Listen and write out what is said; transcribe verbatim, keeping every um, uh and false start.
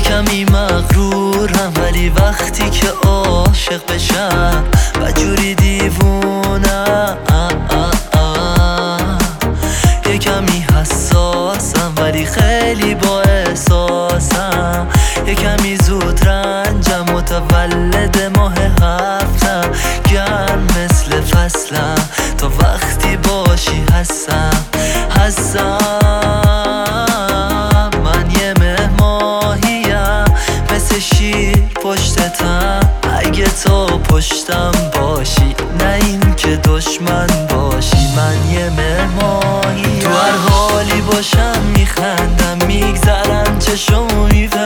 کمی مغرورم ولی وقتی که عاشق بشم و جوری دیوونم. یه کمی حساسم ولی خیلی با احساسم. یه کمی زود رنجم متولد ماه هفتم. گرم مثل فصلم تا وقتی باشی هستم هستم. من یه مه ماهیم مثل شیر پشتتم. اگه تو پشتم باشی نه این که دشمن باشی. من یه مه ماهیم تو هر حالی باشم میخندم میگذرم چشمو میفهم